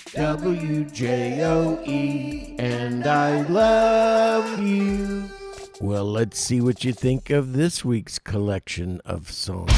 WJOE, and I love you. Well, let's see what you think of this week's collection of songs.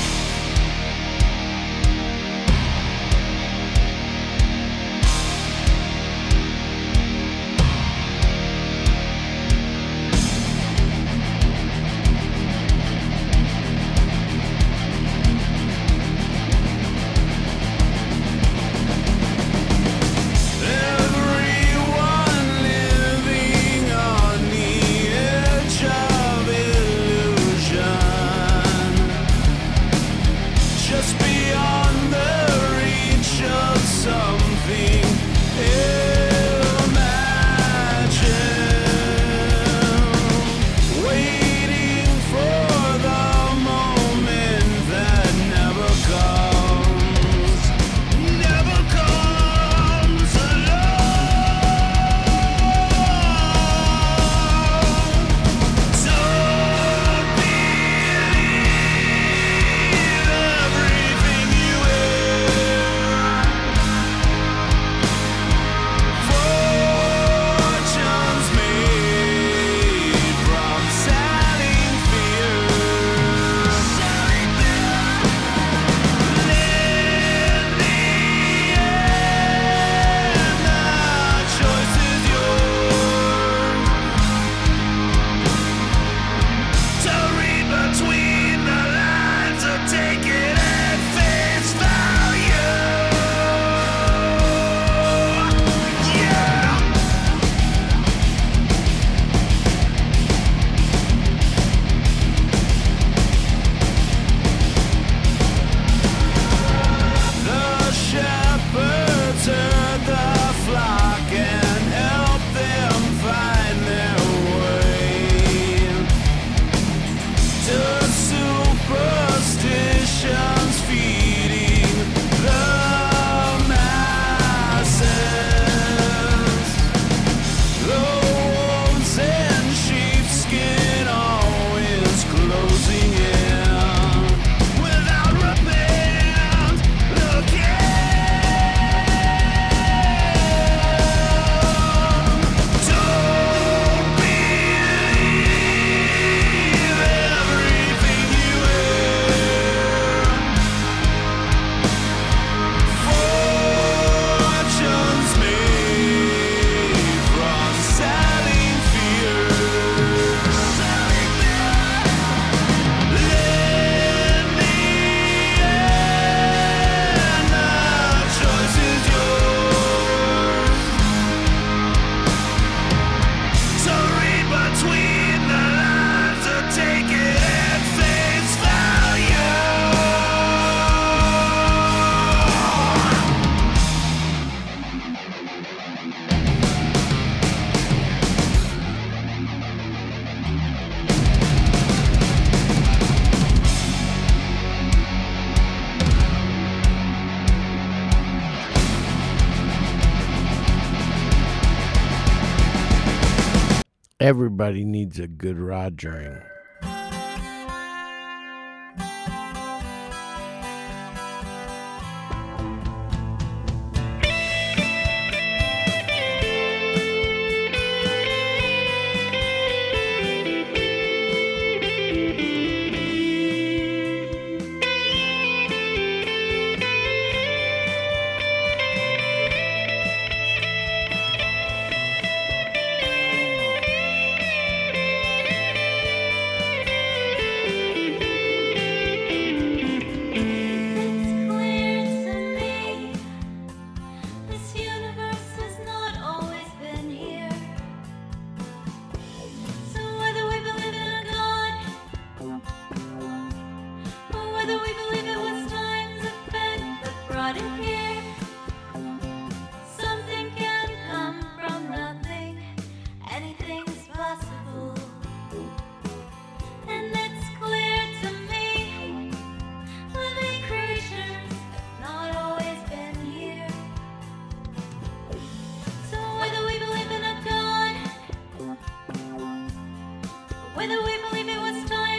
Everybody needs a good Rogering.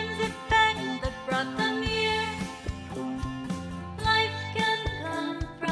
Life can come from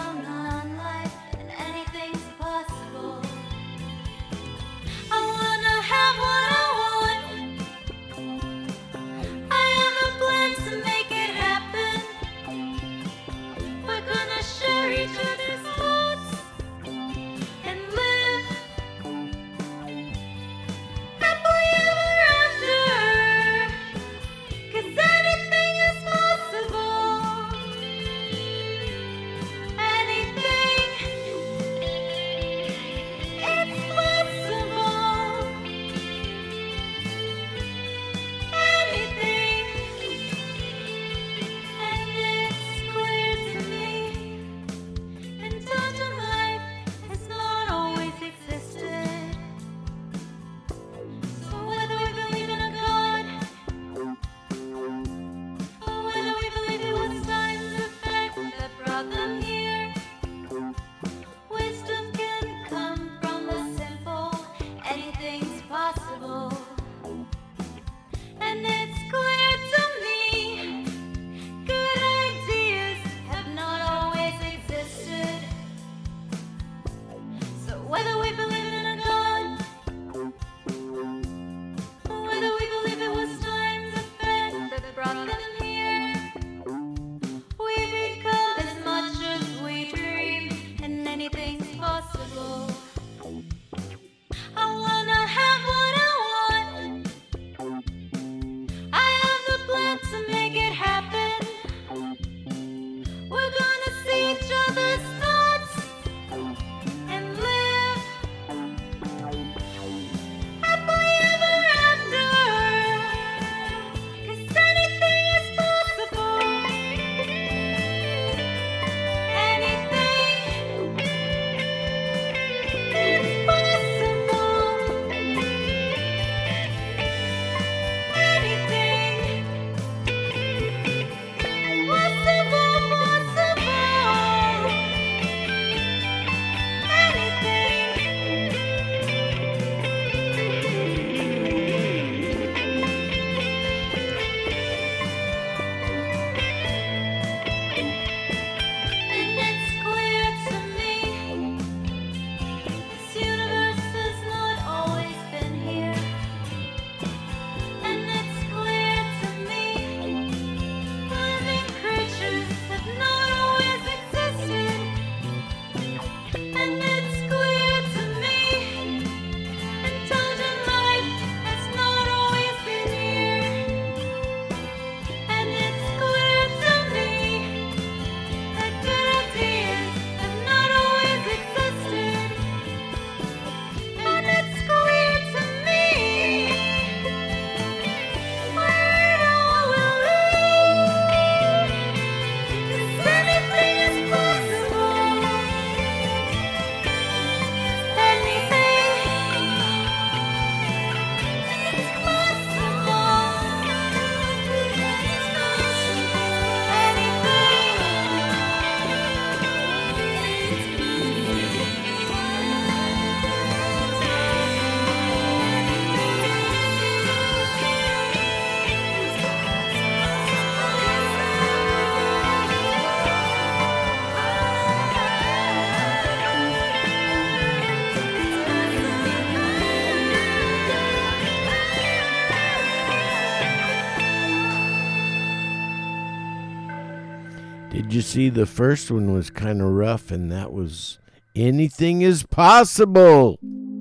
Did you see the first one was kind of rough, and that was Anything is Possible?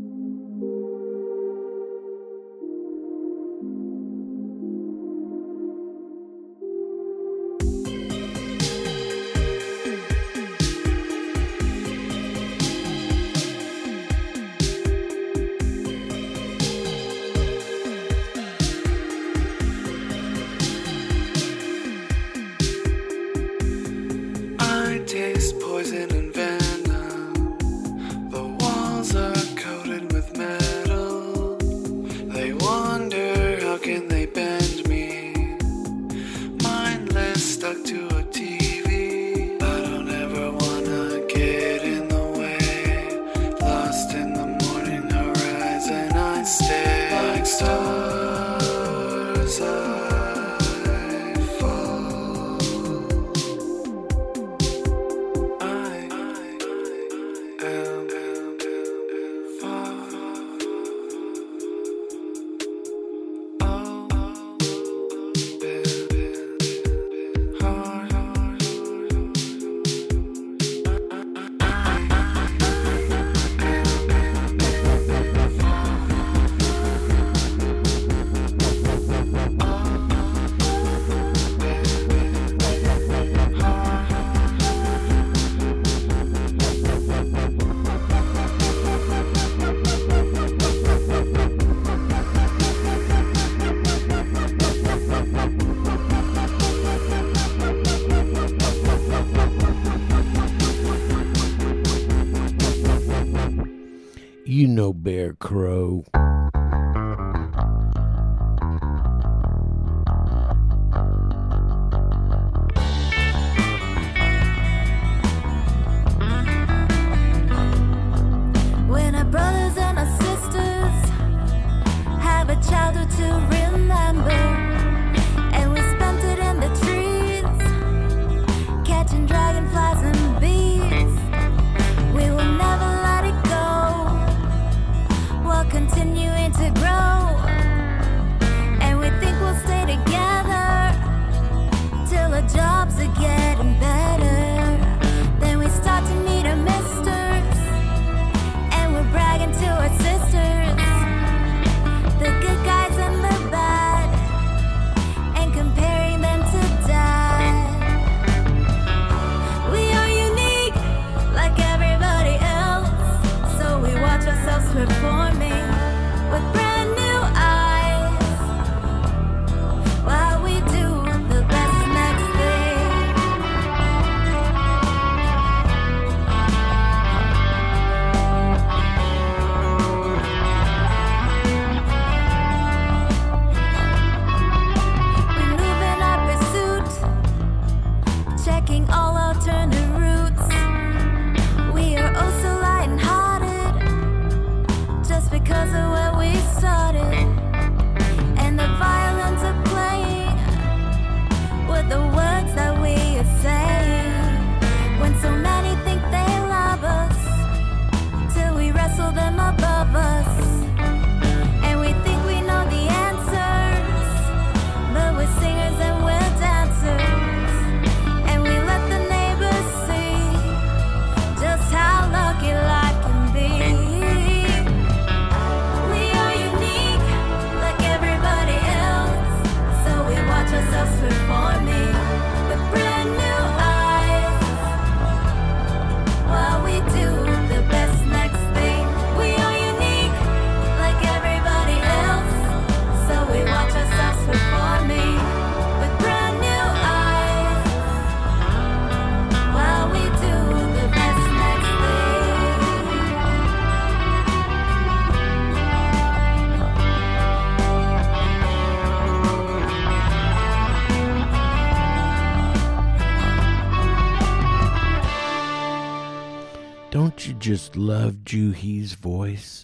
Taste poison and venom. The walls are coated with metal. They wonder how can they bend me. Mindless, stuck to a TV. I don't ever wanna get in the way. Lost in the morning horizon, I stay like stars. I fall. You know Bear Crow. When our brothers and our sisters have a childhood to remember, and we spent it in the trees, catching dragonflies and bees. We will never let it go, while continuing to grow. And we think we'll stay together till our jobs are getting better. Then we start to meet our misters, and we're bragging to our sisters, the good guys and the bad, and comparing them to dad. We are unique like everybody else, so we watch ourselves performing with brand new eyes, while we do the best next thing. We move in our pursuit, checking all alternate routes. We are oh so light-hearted, just because of where we started. And the violins are playing with the words that we are saying. When so many think they love us, till we wrestle them above us. And we think we know the answers, but we're singers and we're dancers. And we let the neighbors see just how lucky life can be. We are unique like everybody else, so we watch ourselves performing with brand new eyes, while we do the best next thing. We are unique like everybody else, so we watch ourselves performing with brand new eyes, while we do the best next thing. Don't you just love Juhi's voice?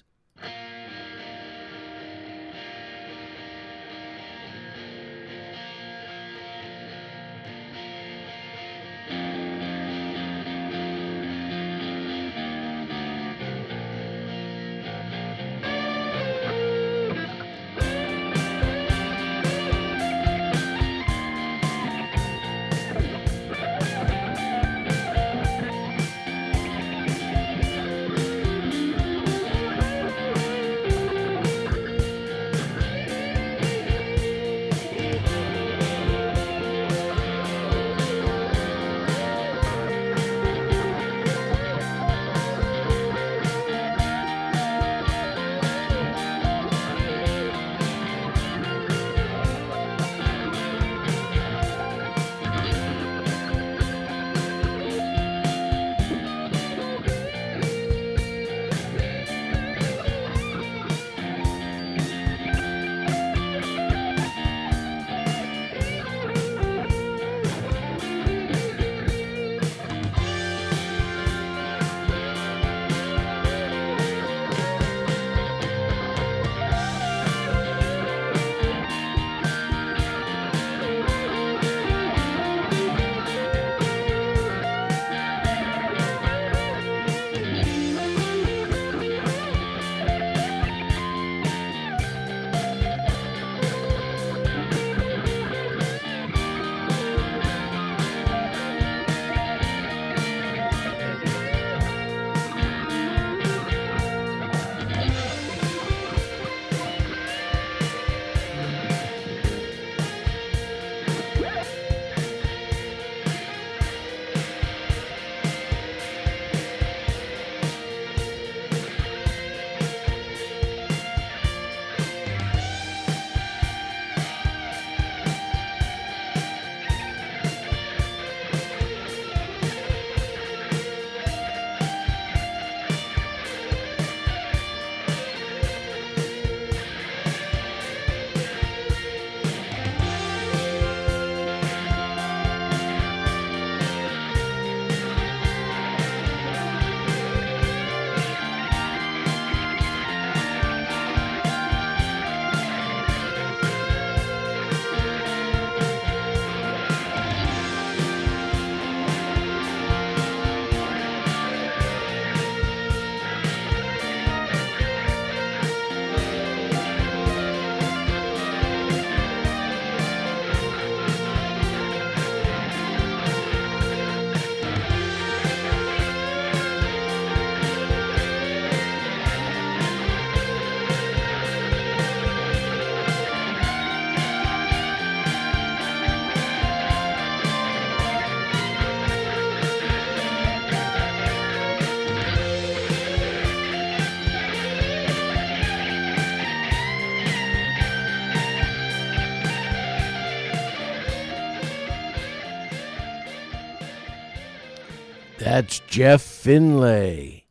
That's Jeff Finlay.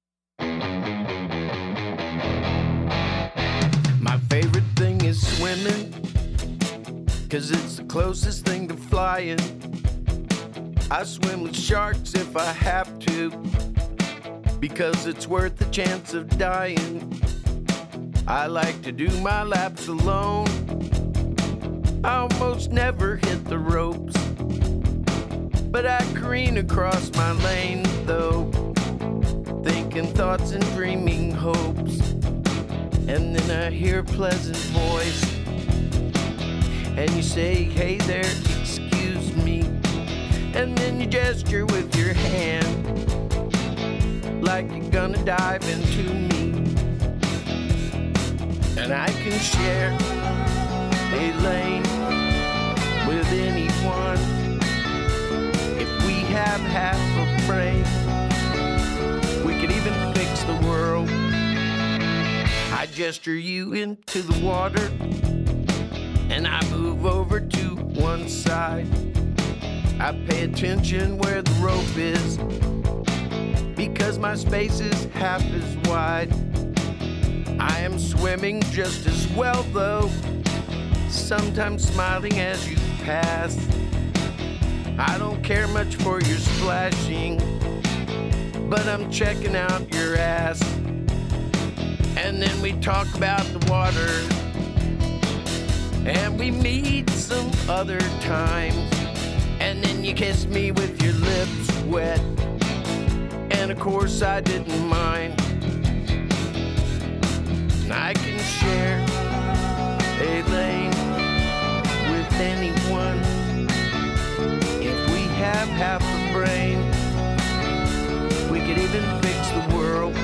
My favorite thing is swimming, 'cause it's the closest thing to flying. I swim with sharks if I have to, because it's worth the chance of dying. I like to do my laps alone. I almost never hit the ropes, but I careen across my lane though, thinking thoughts and dreaming hopes. And then I hear a pleasant voice, and you say, "Hey there, excuse me." And then you gesture with your hand, like you're gonna dive into me. And I can share a lane with anyone if we have half a brain. We could even fix the world. I gesture you into the water, and I move over to one side. I pay attention where the rope is, because my space is half as wide. I am swimming just as well though, sometimes smiling as you pass. I don't care much for your splashing, but I'm checking out your ass. And then we talk about the water, and we meet some other times. And then you kiss me with your lips wet, and of course I didn't mind. And I can share a lane with anyone if we have half a brain. We could even fix the world.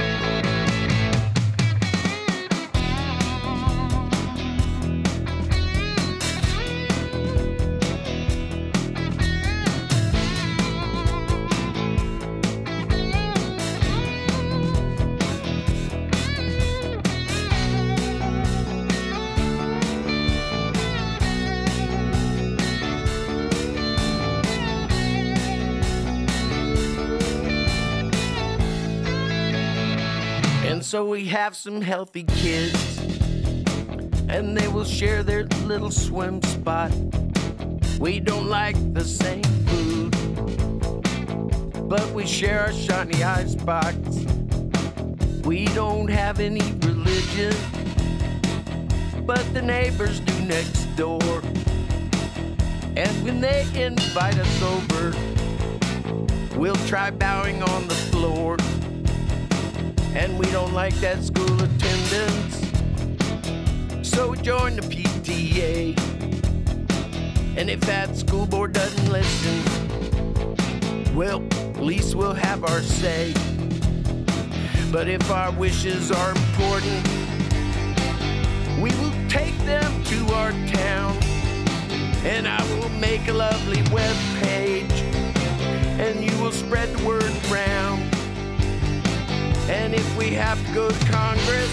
So we have some healthy kids, and they will share their little swim spot. We don't like the same food, but we share our shiny ice box. We don't have any religion, but the neighbors do next door. And when they invite us over, we'll try bowing on the floor. And we don't like that school attendance, so we join the PTA. And if that school board doesn't listen, well, at least we'll have our say. But if our wishes are important, we will take them to our town. And I will make a lovely web page, and you will spread the word around. And if we have to go to Congress,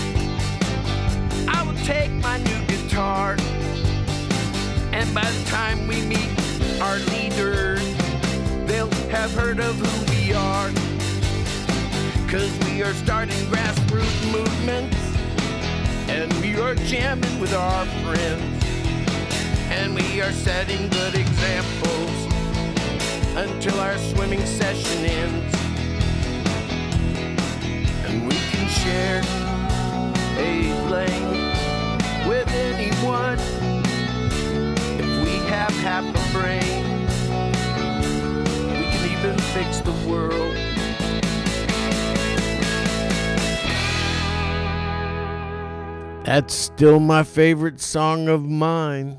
I will take my new guitar. And by the time we meet our leaders, they'll have heard of who we are. 'Cause we are starting grassroots movements, and we are jamming with our friends. And we are setting good examples until our swimming session ends. We can share a lane with anyone if we have half a brain. We can even fix the world. That's still my favorite song of mine.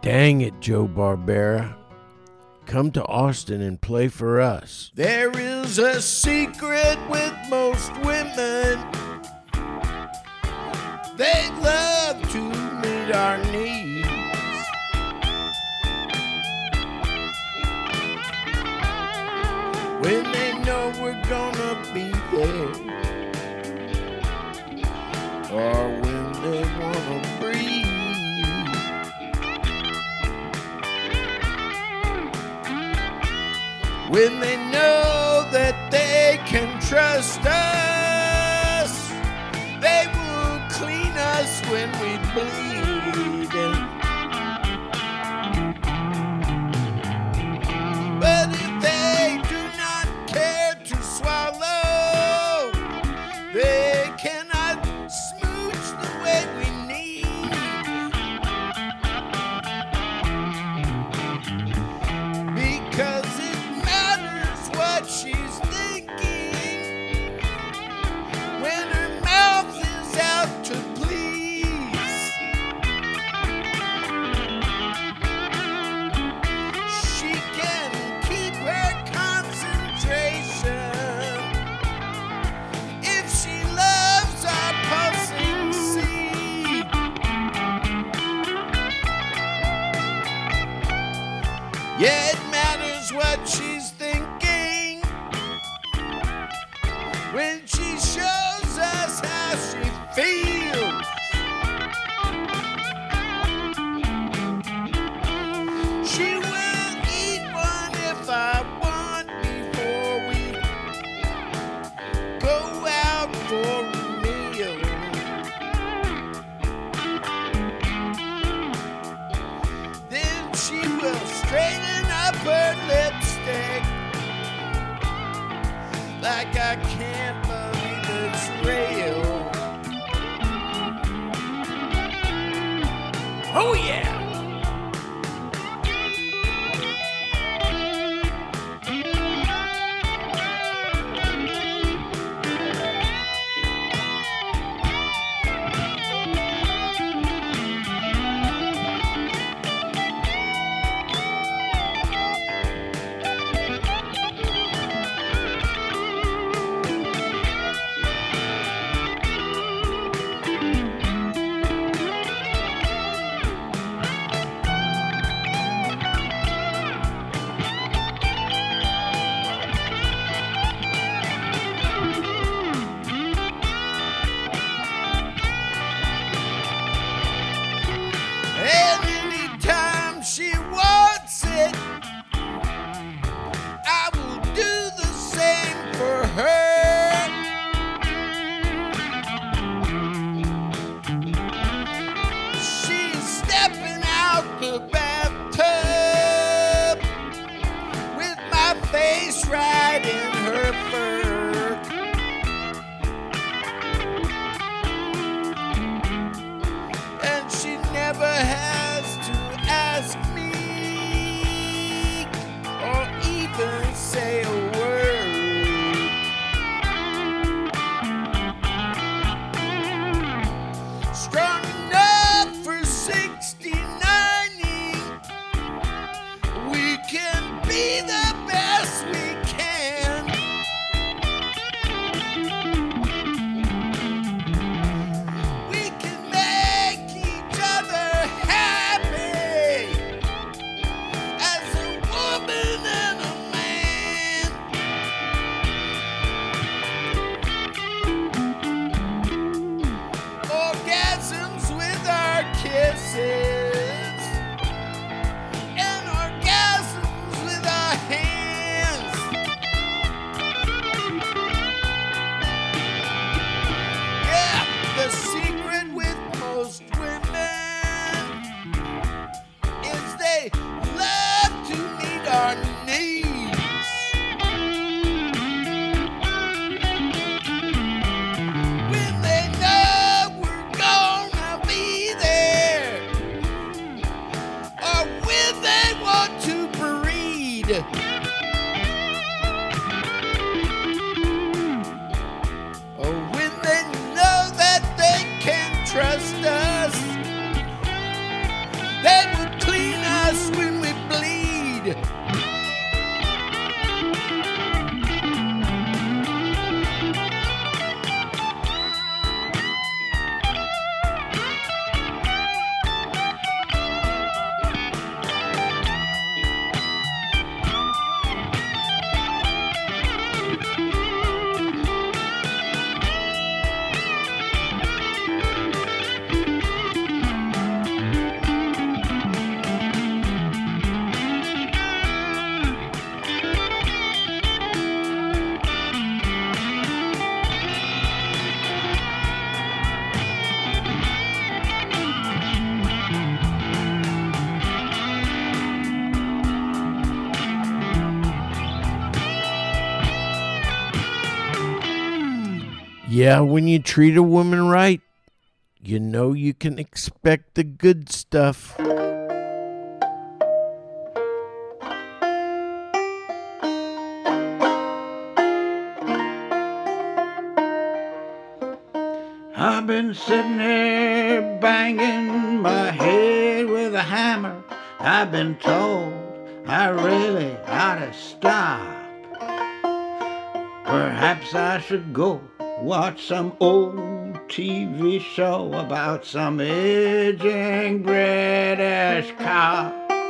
Dang it, Joe Barbera. Come to Austin and play for us. There is a secret with most women. They love to meet our needs. When they know we're gonna be there, or when they wanna breathe. When they know that they can trust us, they will clean us when we bleed. But if they do not care to swallow, they cannot smooch the way we need. Because it matters what she's thinking when her mouth is out to please. She can keep her concentration if she loves our pulsing seed. Yeah, it matters what she's thinking when she shows us how she feels. She will eat one if I want before we go out for a meal. Then she will straighten up her lipstick like I can't believe it's real. Oh yeah! Yeah, when you treat a woman right, you know you can expect the good stuff. I've been sitting here banging my head with a hammer. I've been told I really ought to stop. Perhaps I should go watch some old TV show about some aging British cop.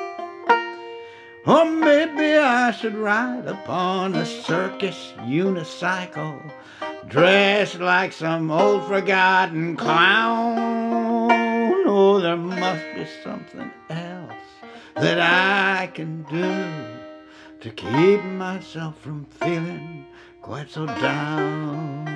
Or maybe I should ride upon a circus unicycle, dressed like some old forgotten clown. Oh, there must be something else that I can do to keep myself from feeling quite so down.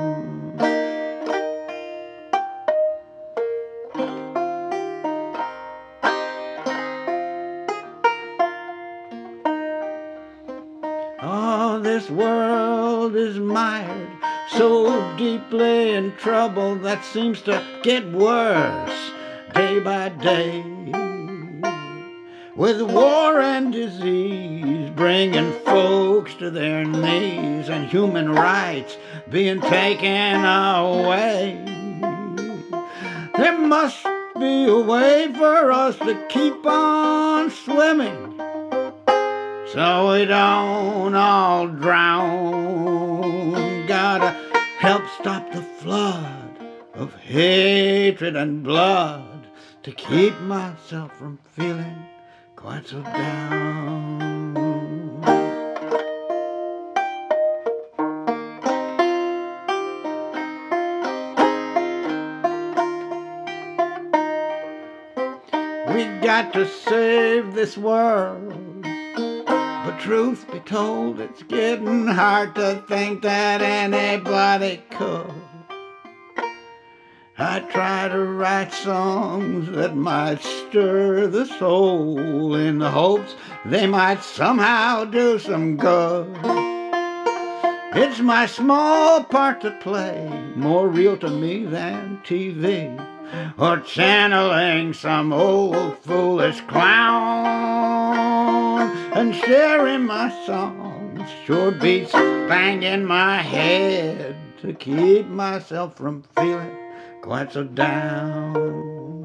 Oh, this world is mired so deeply in trouble that seems to get worse day by day, with war and disease bringing folks to their knees and human rights being taken away. There must be a way for us to keep on swimming so we don't all drown. Gotta help stop the flood of hatred and blood to keep myself from feeling quite so down. We got to save this world. But truth be told, it's getting hard to think that anybody could. I try to write songs that might stir the soul in the hopes they might somehow do some good. It's my small part to play, more real to me than TV, or channeling some old foolish clown. And sharing my songs sure beats banging my head to keep myself from feeling quite so down.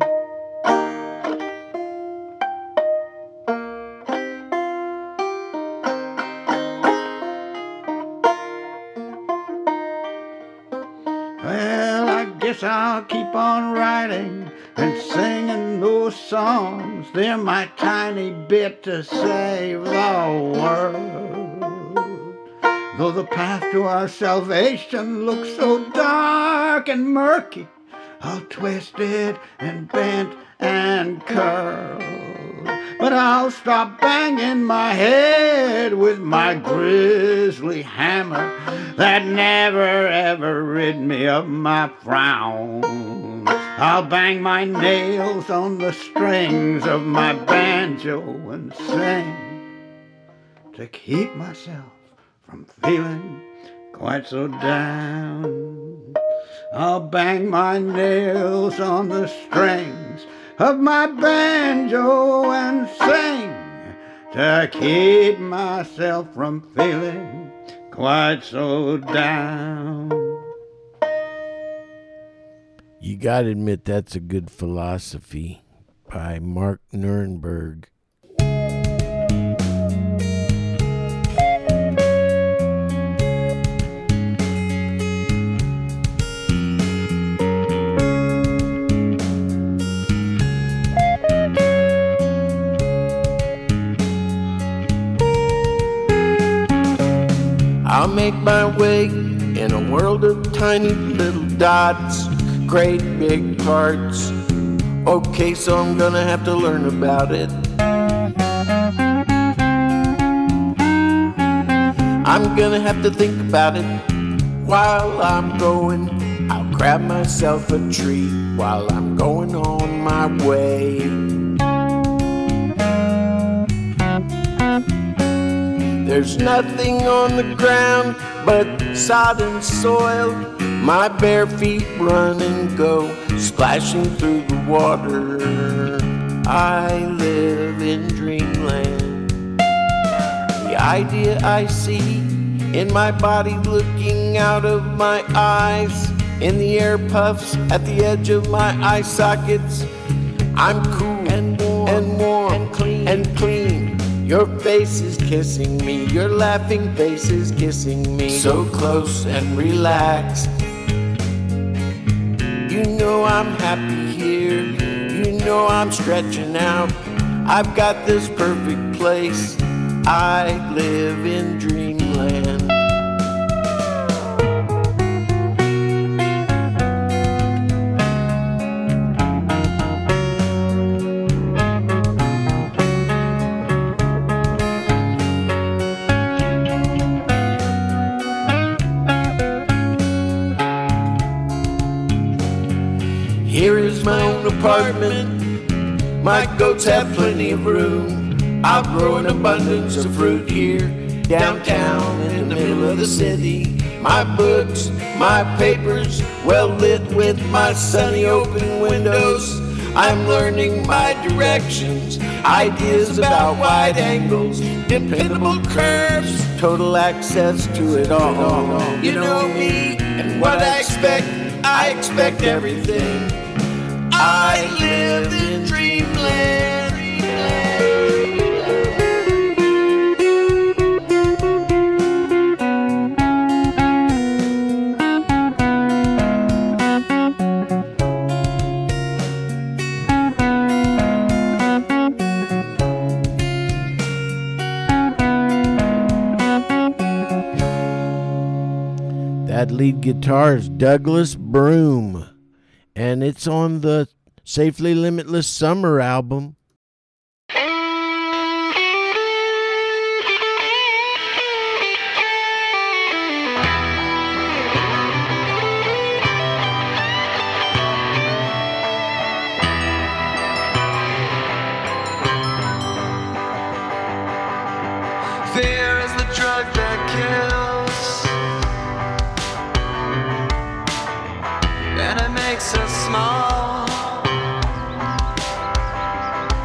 Well, I guess I'll keep on writing and singing those songs. They're my tiny bit to save the world. Though the path to our salvation looks so dark and murky, I'll twist it and bend and curl. But I'll stop banging my head with my grisly hammer that never ever rid me of my frown. I'll bang my nails on the strings of my banjo and sing to keep myself from feeling quite so down. I'll bang my nails on the strings of my banjo and sing to keep myself from feeling quite so down. You gotta admit that's a good philosophy by Mark Nuremberg. I'll make my way in a world of tiny little dots, great big parts. Okay, so I'm gonna have to learn about it. I'm gonna have to think about it while I'm going. I'll grab myself a treat while I'm going on my way. There's nothing on the ground but sodden soil. My bare feet run and go, splashing through the water. I live in dreamland. The idea I see in my body looking out of my eyes, in the air puffs at the edge of my eye sockets. I'm cool and warm and clean. Your face is kissing me, your laughing face is kissing me. So close and relaxed. You know I'm happy here, you know I'm stretching out. I've got this perfect place, I live in dreamland. Here is my own apartment. My goats have plenty of room. I'll grow an abundance of fruit here, downtown in the middle of the city. My books, my papers, well lit with my sunny open windows. I'm learning my directions, ideas about wide angles, dependable curves, total access to it all. You know me and what I expect everything. I live in dreamland. That lead guitar is Douglas Broom, and it's on the Safely Limitless Summer album. Fear is the drug that kills, and it makes us small.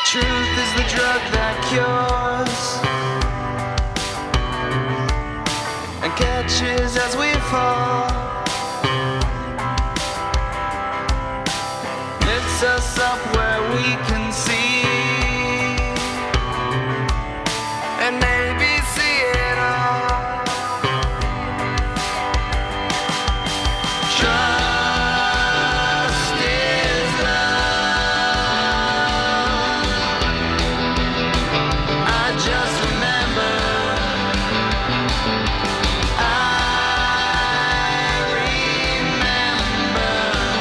Truth is the drug that cures and catches as we fall. Lifts us up where we can see and maybe see it all. Trust is love. I just remember, I remember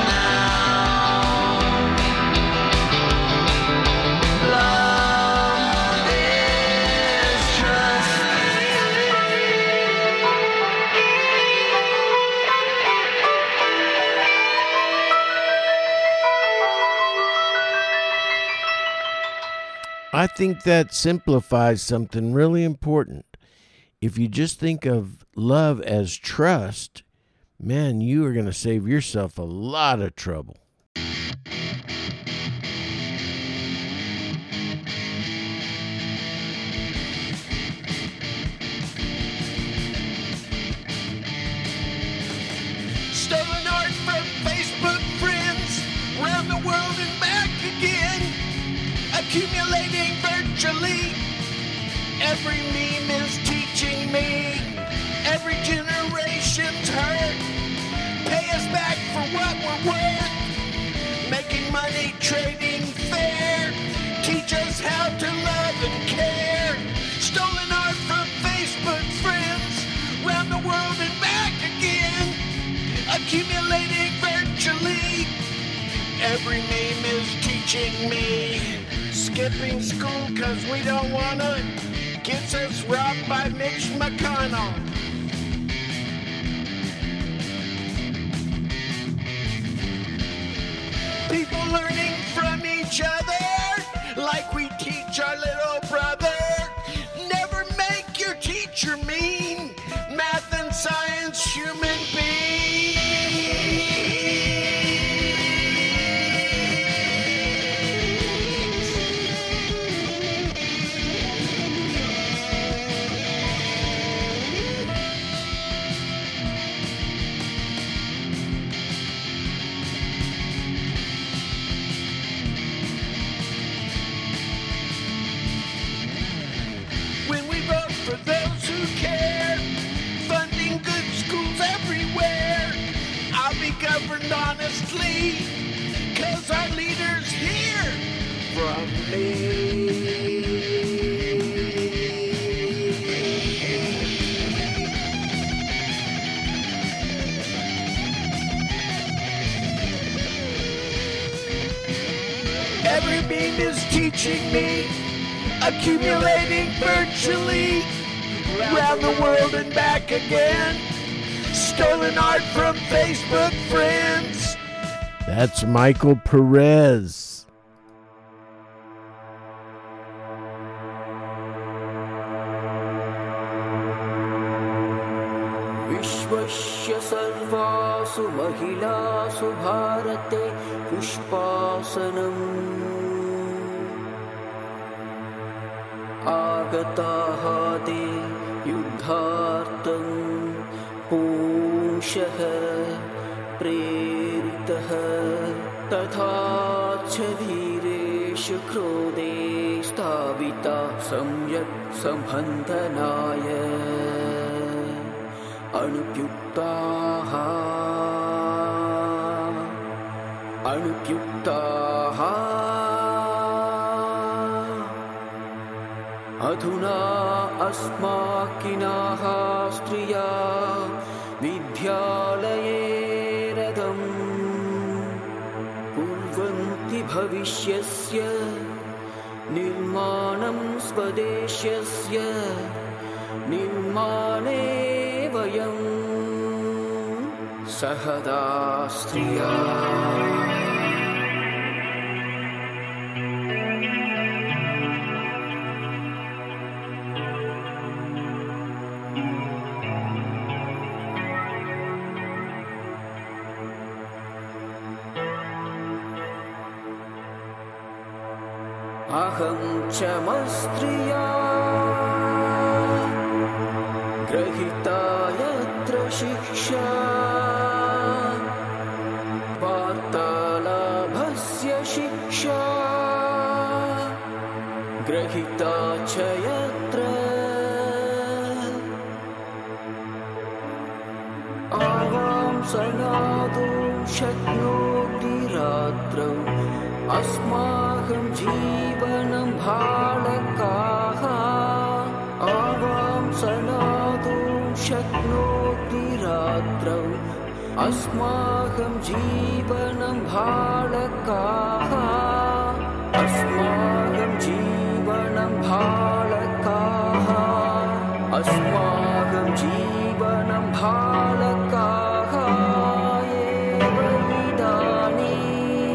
now. Love is trust. I think that simplifies something really important. If you just think of love as trust, man, you are going to save yourself a lot of trouble. Stolen art from Facebook friends, round the world and back again, accumulating virtually. Every meme is teaching me, every generation's hurt. Pay us back for what we're worth, making money, trading fair. Teach us how to love and care. Stolen art from Facebook friends, round the world and back again, accumulating virtually. Every meme is teaching me. Skipping school cause we don't wanna gets us robbed by Mitch McConnell. People learning from each other like we teach our little brother. Never make your teacher mean. Math and science, human beings. When we vote for those who care, funding good schools everywhere, I'll be governed honestly, cause our leaders hear from me. Every meme is teaching me, accumulating virtually, round the world and back again. Stolen art from Facebook friends. That's Michael Perez. विश्वस्य सर्वासु महिलासु भारते पुष्पासनम् आगताः ते युद्धार्थं पुंसः प्रेरितः तथा च वीरेषु क्रोधे स्थापिता सम्यक् सम्बन्धनाय अनुप्युक्ताः अधुना अस्माकिनाः स्त्रिया विद्यालये रथं कुर्वन्ति भविष्यस्य निर्माणं स्वदेशस्य निर्माणे वयं सहदा स्त्रिया अहं च मस्त्रिया ग्रहीता यत्र शिक्षा वार्तालाभस्य शिक्षा ग्रहीता च यत्र आवां सनातुं शक्नोति रात्रौ अस्माकं जीवनं बालकाः आवां सनातुं शक्नोति रात्रौ अस्माकं जीवनं बालकाः अस्माकं जीवनं बालकाः अस्माकं जीवनं बालकाः एव इदानीम्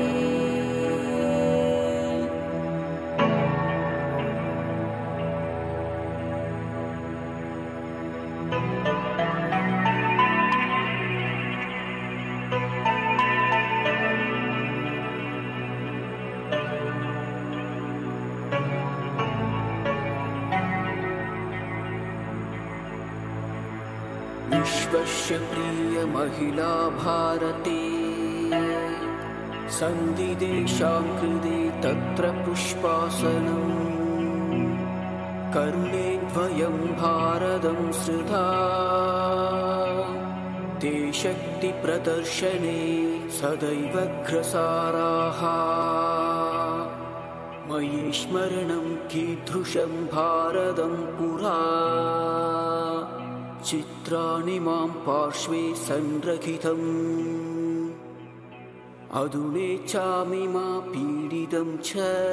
विश्वस्य प्रियमहिला भारती सन्धिदेशां कृते तत्र पुष्पासनम् कर्णे द्वयं भारतं सृधा ते शक्तिप्रदर्शने सदैव अग्रसाराः मयि स्मरणं कीदृशं भारतं पुरा चित्राणि मां पार्श्वे संरक्षितम् अधुनेच्छामि मा पीडितं च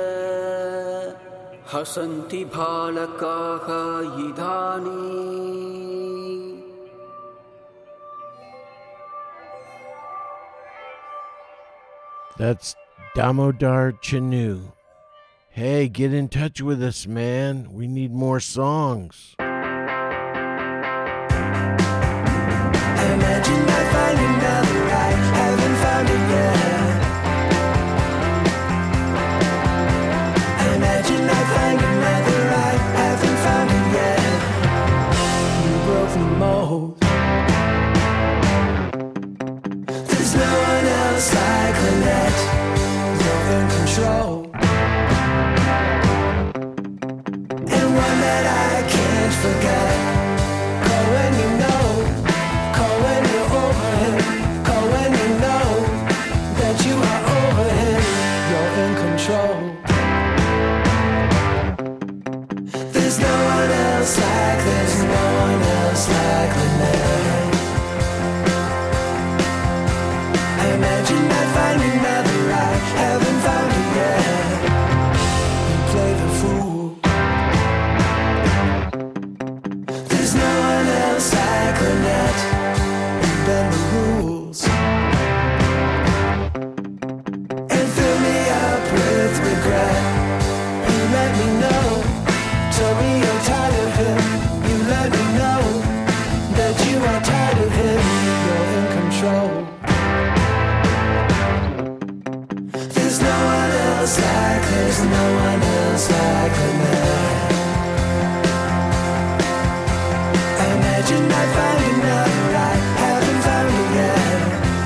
हसन्ति बालकाः इदानीम् That's Damodar Chanu. Hey, get in touch with us, man. We need more songs. Imagine I find another I haven't found it yet. Imagine I find another I haven't found it yet. You broke the mold. There's no one else like Lynette. You're in control. And one that I can't forget. Call when you know. Call when you're over him. Call when you know that you are over him. You're in control. There's no one else like, there's no one else like Lynette. Imagine I find another I haven't found it yet. You play the fool. There's no one else like Lynette. You bend the rules and fill me up with regret. You let me know, tell me you're tired of him. You let me know that you are tired of him. You're in control. There's no one else like, there's no one else like Lynette. Imagine I find another I haven't found it yet.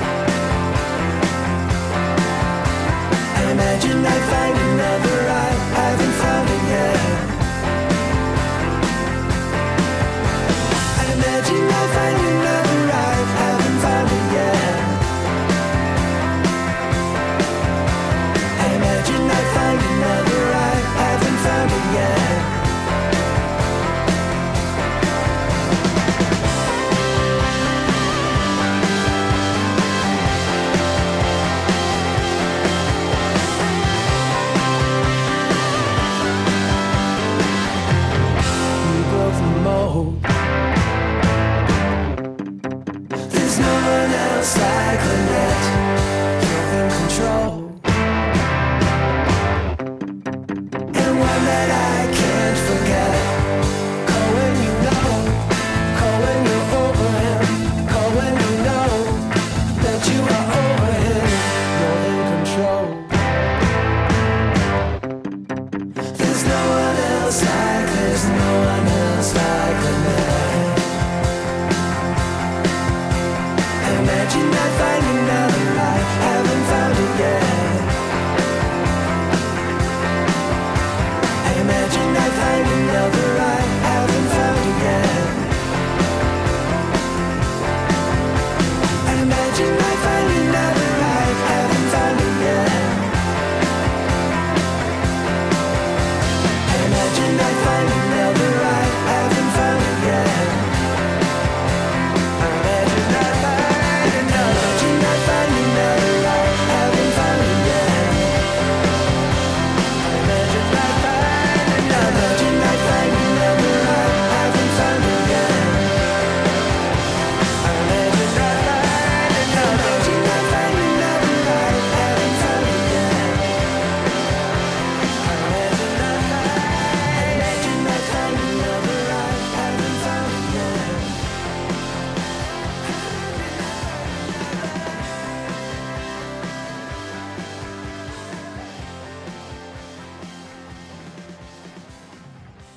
Imagine I find another I haven't found it yet. Imagine I find another I haven't found it yet. Imagine I find another I haven't found it yet. You broke the mold. There's no one else like Lynette. You're in control. And one that I can't forget. Call when you know. Call when you're over him. Call when you know that you are over him. You're in control.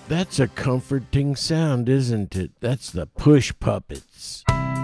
That's a comforting sound, isn't it? That's the Push Puppets.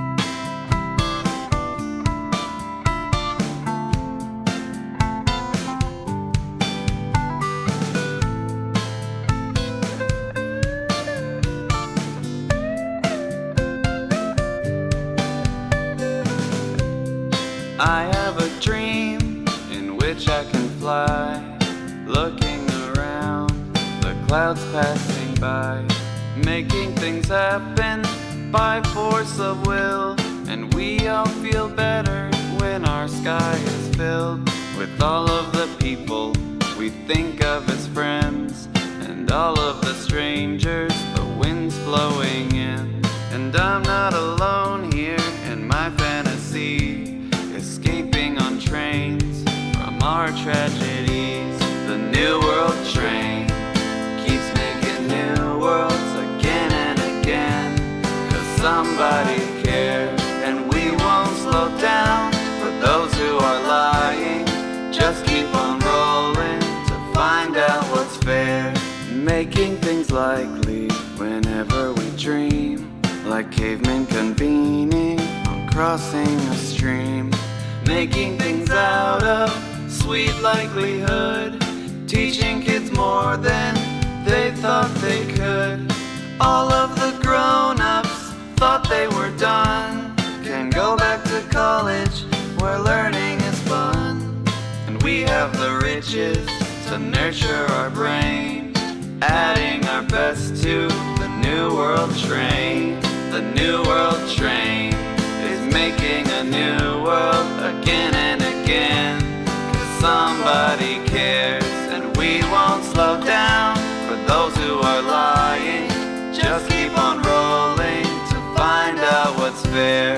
I have a dream in which I can fly, looking around, the clouds passing by, making things happen by force of will. And we all feel better when our sky is filled with all of the people we think of as friends, and all of the strangers the wind's blowing in. And I'm not alone here in my fantasy, escaping on trains from our tragedies. The New World train keeps making new worlds again and again, 'cause somebody cares, and we won't slow down for those who are lying. Just keep on rolling to find out what's fair, making things likely whenever we dream, like cavemen convening on crossing a stream, making things out of sweet likelihood, teaching kids more than they thought they could. All of the grown-ups thought they were done, can go back to college where learning is fun. And we have the riches to nurture our brain, adding our best to the New World train. The New World train is making a new world again and again, 'cause somebody cares, and we won't slow down for those who are lying. Just keep on rolling to find out what's fair.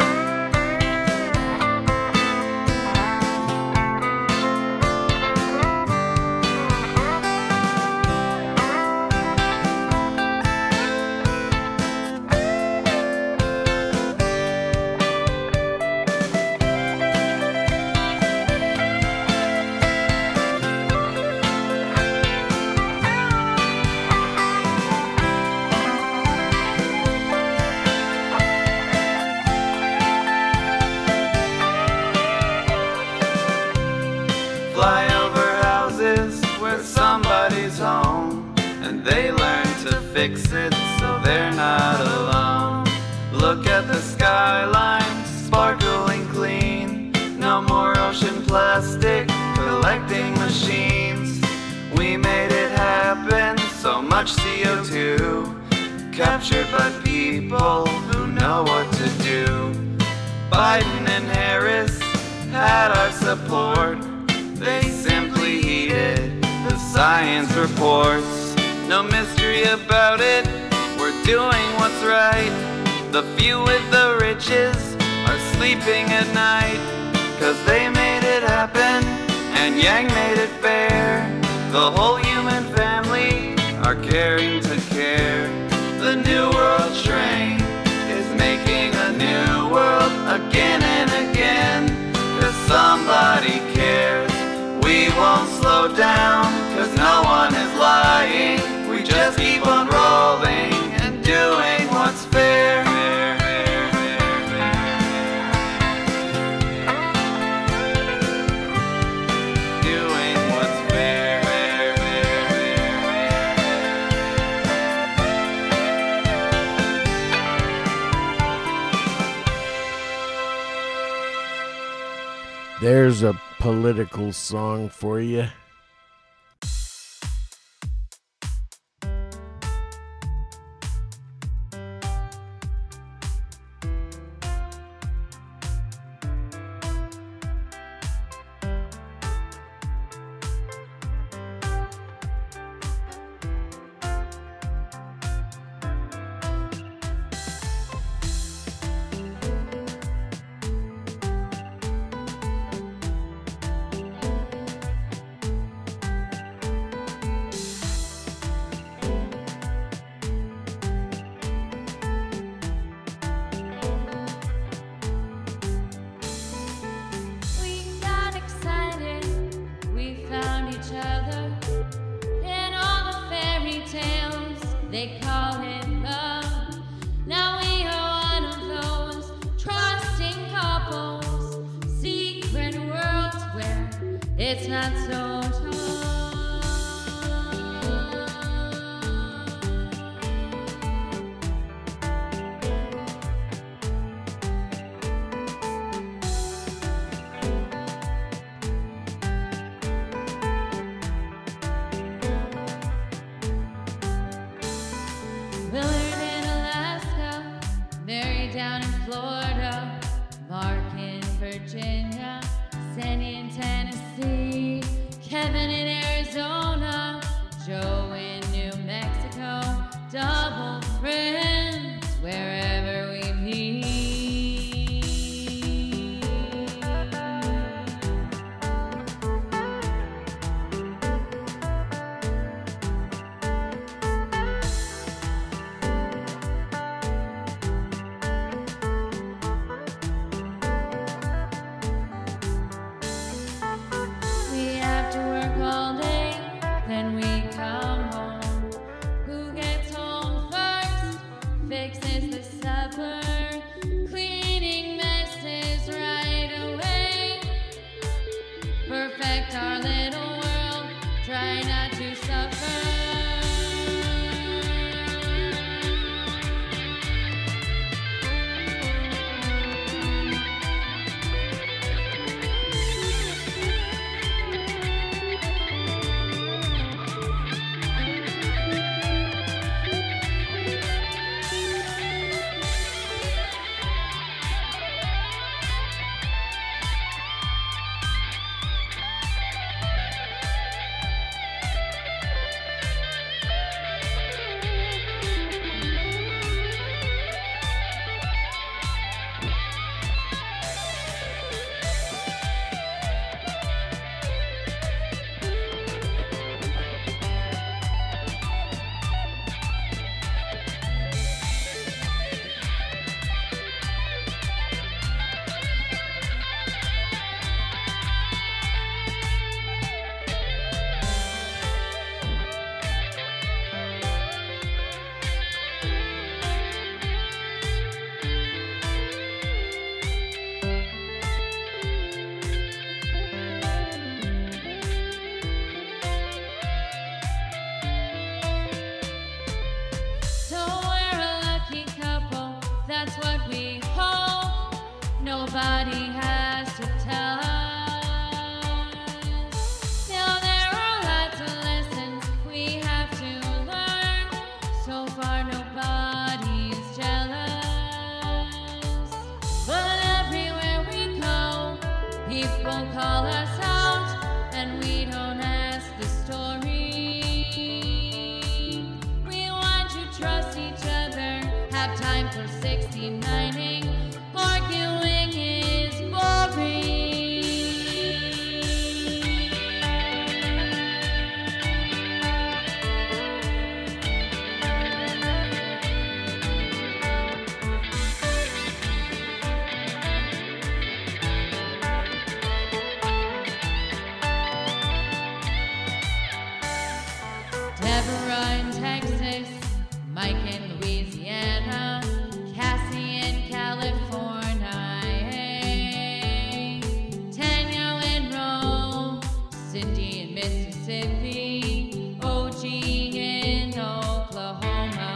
Fly over houses where somebody's home, and they learn to fix it so they're not alone. Look at the skyline, sparkling clean. No more ocean plastic, collecting machines. We made it happen, so much CO2 captured by people who know what to do. Biden and Harris had our support. They simply heeded the science reports. No mystery about it, we're doing what's right. The few with the riches are sleeping at night, 'cause they made it happen and Yang made it fair. The whole human family are caring to care. The New World train is making a new world again and again, 'cause somebody cares. We won't slow down, 'cause no one is lying. We just keep on rolling and doing what's fair. Doing what's fair. There's a political song for you. suffer. Nobody has to tell us. Still, there are lots of lessons we have to learn. So far, nobody's jealous. But everywhere we go, people call us out, and we don't ask the story. We want to trust each other, have time for 69ing. Arguing is boring. Deborah in Texas, Mike in Louisiana, Cassie in California, Tanya in Rome, Cindy in Mississippi, OG in Oklahoma.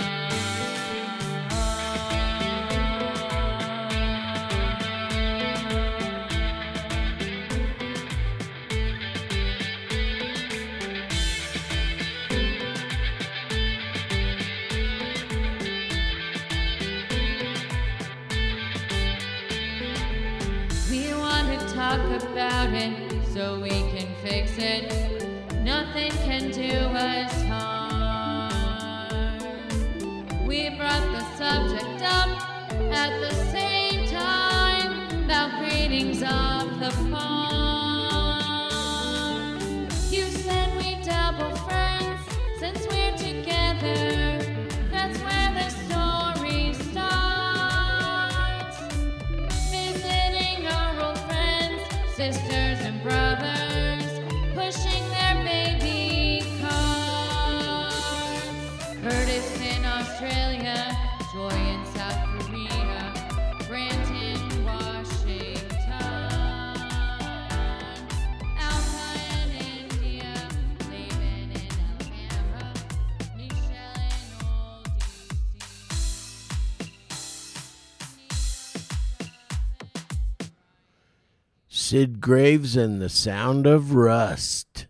We want to talk about it so we can fix it. Nothing can do us harm. We brought the subject up at the same time about greetings of the farm. You said we double friends since we're together. That's where the story starts. Visiting our old friends, sisters and brothers, pushing their baby carts. Curtis in Australia, Joy in South Korea, Grant in Washington, Alpha in India, David in Alabama, Michelle in Old Sid Graves and the Sound of Rust.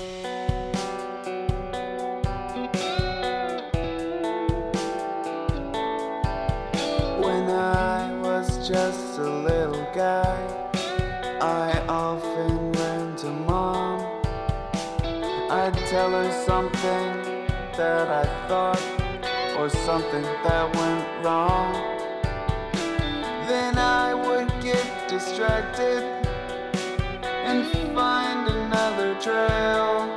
When I was just a little guy, I often ran to Mom. I'd tell her something that I thought, or something that went wrong. Then I would get distracted and find another trail.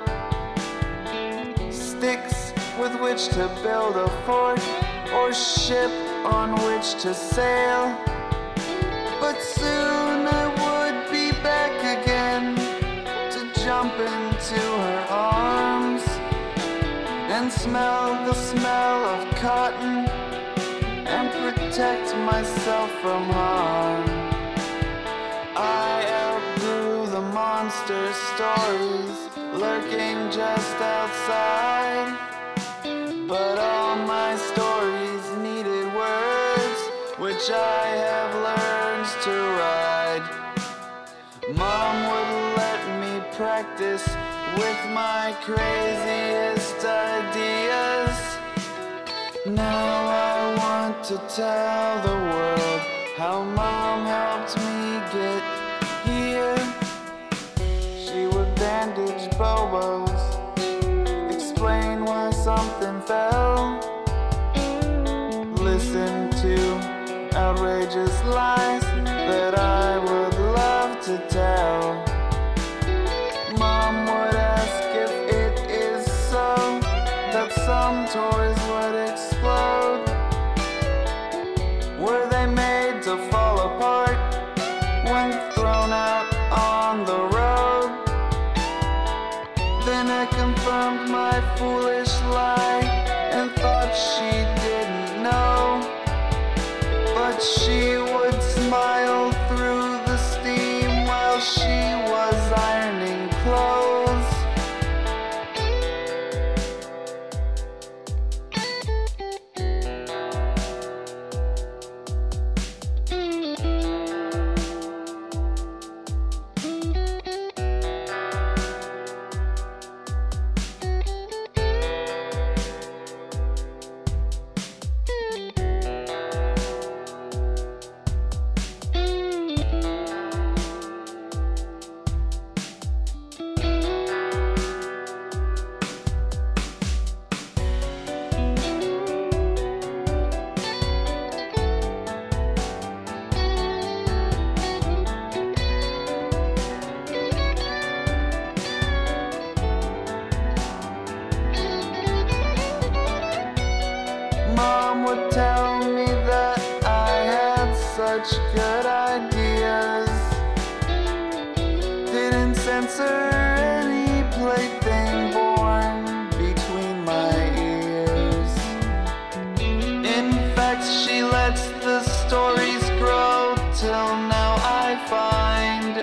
Sticks with which to build a fort, or ship on which to sail. But soon I would be back again to jump into her arms and smell the smell of cotton and protect myself from harm. I outgrew the monster stories lurking just outside. But all my stories needed words, which I have learned to write. Mom would let me practice with my craziest ideas. Now I want to tell the world how Mom helped me get here. She would bandage bobos, explain why something fell, listen to outrageous lies that I would love to tell. Mom would ask if it is so that some toys would explode. Were they made to fall apart when thrown out on the road? Then I confirmed my foolish lie and thought she didn't know. But she would smile through the steam while she was ironing clothes. Mom would tell me that I had such good ideas, didn't censor any plaything born between my ears. In fact, she lets the stories grow till now I find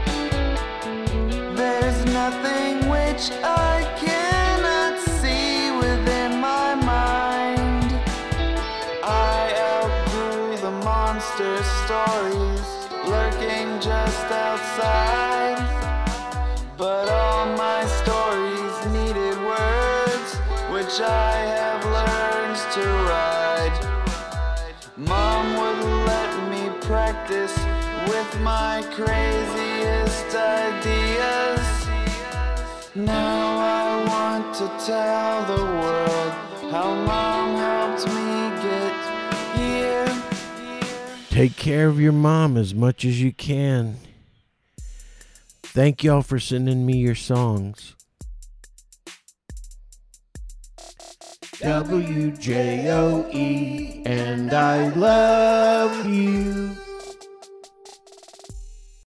there's nothing which I cannot see within my mind. I outgrew the monster stories lurking just outside. But all my stories needed words, which I have learned to write. Mom would let me practice with my craziest ideas. Now I want to tell the world how Mom helped me get here. Take care of your mom as much as you can. Thank y'all for sending me your songs. WJOE, and I love you.